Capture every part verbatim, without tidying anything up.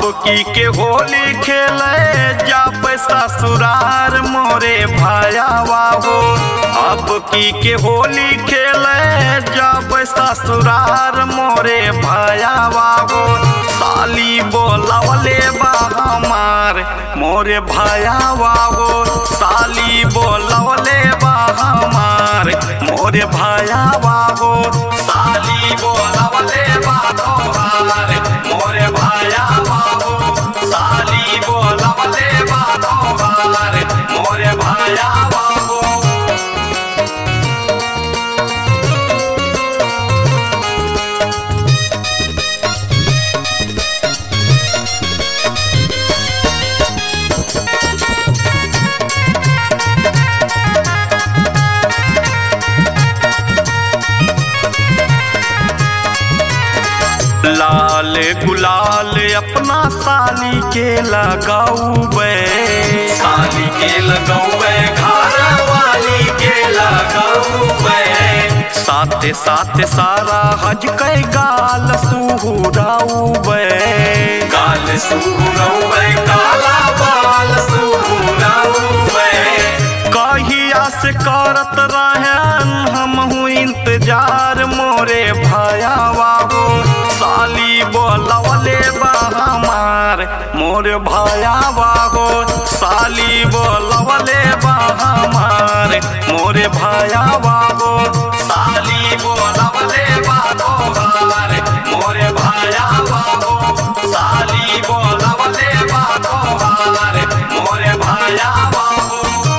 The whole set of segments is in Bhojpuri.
की के होली खेले जब ससुरार मोरे भायावा हो। अब की के होली खेले जब ससुरार मोरे भायावा हो। साली बोलावले बा हमार मोरे भायावा हो। साली बोलावले बा हमार मोरे भायावा हो। साली बोलावले बा हमार मोरे भायावा हो। साली बोलावले बा हमार मोरे भायावा हो। लाल गुलाल अपना साली के लगाऊबे। साली के लगाऊबे घर वाली के लगाऊबे। साथे साथे सारा हज के गाल सुहुराऊबे। गाल सुहुराऊबे काला बाल सुहुराऊबे। कहिया से करत रहन हमहू इंतजार मोरे भायावा हो। साली बोलावले बा हमार मोरे भायावा हो। साली बोलावले बा हमार मोरे भायावा हो। साली बोलावले बा हमार मोरे भायावा हो। साली बोलावले बा हमार मोरे भायावा हो।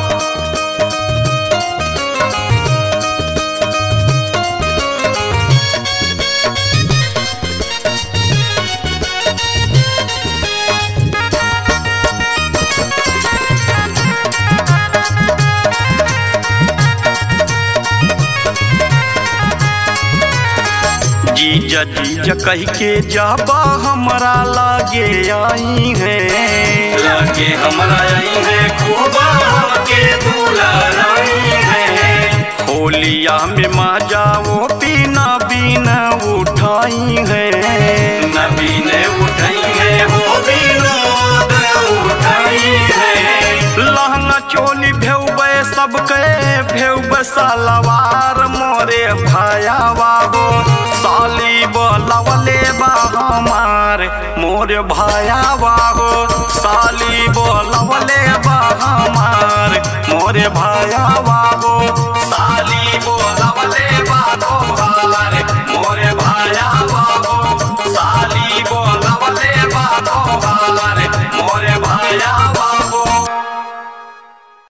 जीजा जीजा कह के जाबा हमरा लागे आई है। लागे हमरा आई है खूबा के दुलाराई है। होलिया में माजा वो पीना बीना उठाई है। नबीन उठाई है वो विनोद उठाई है। लहंगा चोली भेउबे सबके भेउबे सलवार मोरे भायावा हो। साली बोलावले बा हमार मोरे भायावा हो। साली बोलावले बा हमार मोरे भायावा